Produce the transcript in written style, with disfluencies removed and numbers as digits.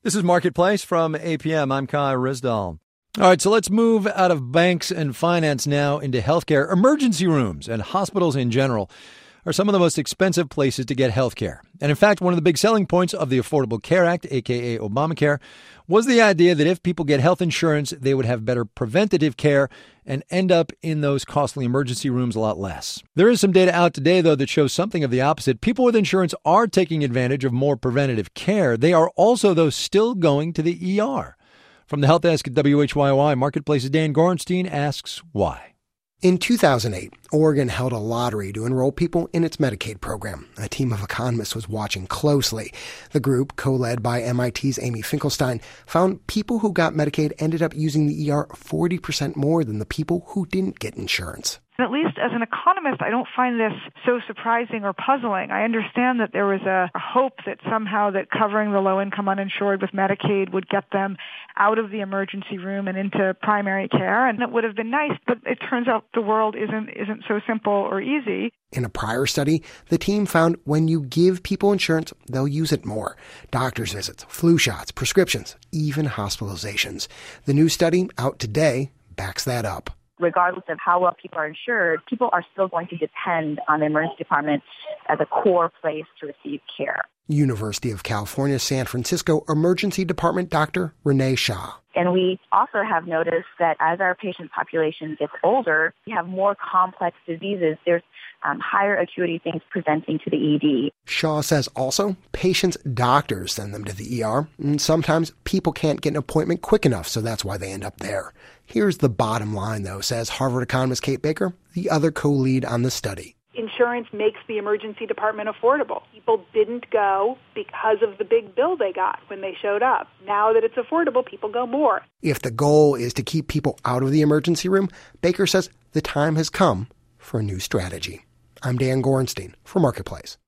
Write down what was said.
This is Marketplace from APM. I'm Kai Rizdal. All right, so let's move out of banks and finance now into healthcare. Emergency rooms and hospitals in general are some of the most expensive places to get healthcare. And in fact, one of the big selling points of the Affordable Care Act, aka Obamacare, was the idea that if people get health insurance, they would have better preventative care and end up in those costly emergency rooms a lot less. There is some data out today, though, that shows something of the opposite. People with insurance are taking advantage of more preventative care. They are also, though, still going to the ER. From the Health Desk at WHYY, Marketplace's Dan Gorenstein asks why. In 2008, Oregon held a lottery to enroll people in its Medicaid program. A team of economists was watching closely. The group, co-led by MIT's Amy Finkelstein, found people who got Medicaid ended up using the ER 40% more than the people who didn't get insurance. At least as an economist, I don't find this so surprising or puzzling. I understand that there was a hope that somehow that covering the low-income uninsured with Medicaid would get them out of the emergency room and into primary care, and it would have been nice, but it turns out the world isn't so simple or easy. In a prior study, the team found when you give people insurance, they'll use it more. Doctor's visits, flu shots, prescriptions, even hospitalizations. The new study, out today, backs that up. Regardless of how well people are insured, people are still going to depend on the emergency department as a core place to receive care. University of California, San Francisco Emergency Department Dr. Renee Shah. And we also have noticed that as our patient population gets older, we have more complex diseases. There's higher acuity things presenting to the ED. Shaw says also patients' doctors send them to the ER, and sometimes people can't get an appointment quick enough, so that's why they end up there. Here's the bottom line, though, says Harvard economist Kate Baker, the other co-lead on the study. Insurance makes the emergency department affordable. People didn't go because of the big bill they got when they showed up. Now that it's affordable, people go more. If the goal is to keep people out of the emergency room, Baker says the time has come for a new strategy. I'm Dan Gorenstein for Marketplace.